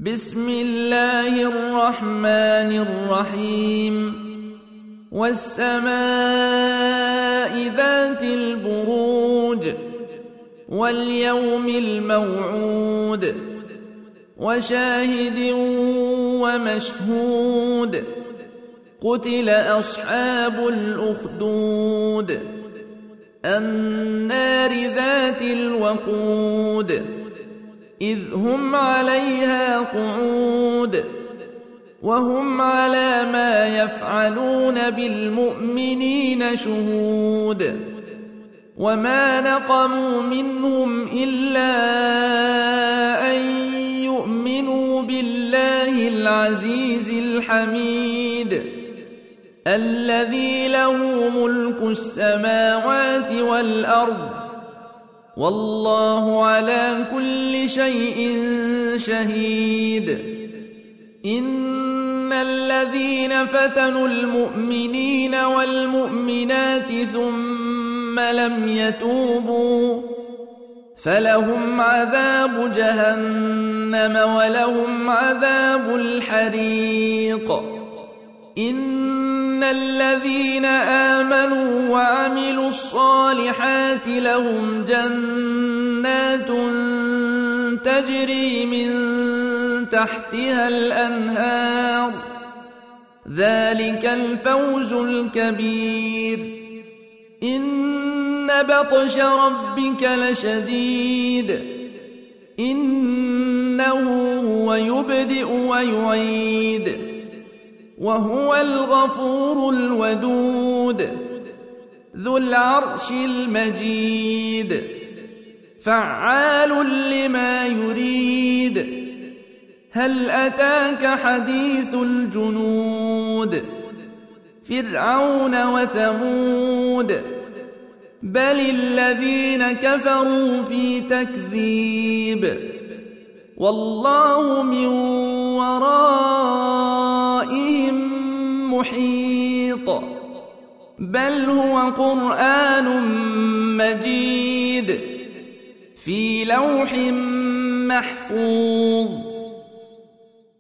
بسم الله الرحمن الرحيم والسماء ذات البروج واليوم الموعود وشاهد ومشهود قتل أصحاب الأخدود النار ذات الوقود إذ هم عليها قعود وهم على ما يفعلون بالمؤمنين شهود وما نقموا منهم إلا أن يؤمنوا بالله العزيز الحميد الذي له ملك السماوات والأرض والله على كل شيء شهيد إن الذين فتنوا المؤمنين والمؤمنات ثم لم يتوبوا فلهم عذاب جهنم ولهم عذاب الحريق إن الذين آمنوا وعملوا الصالحات لهم جنات تجري من تحتها الأنهار ذلك الفوز الكبير إن بطش ربك لشديد إنه هو يبدئ ويعيد وهو الغفور الودود ذو العرش المجيد فعال لما يريد هل أتاك حديث الجنود فرعون وثمود بل الذين كفروا في تكذيب والله من ورائهم محيط بل هو قرآن مجيد في لوح محفوظ